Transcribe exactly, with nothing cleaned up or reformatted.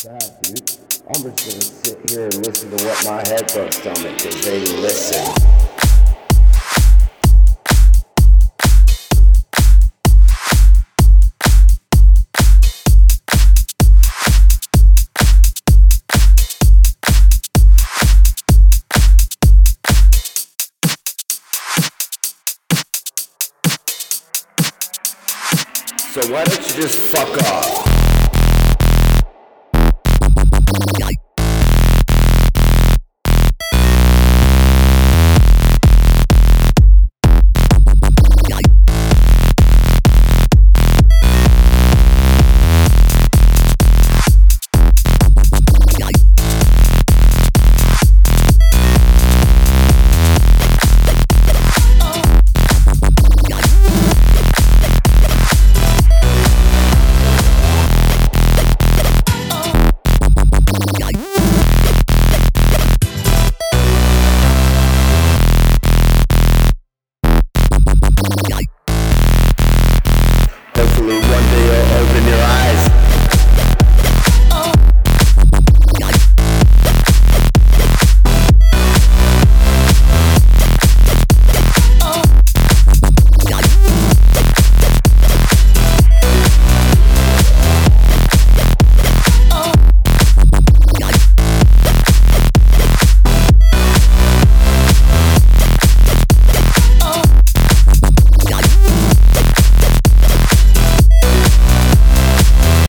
bad, dude. I'm just gonna sit here and listen to what my headphones tell me, cause they listen. So why don't you just fuck off?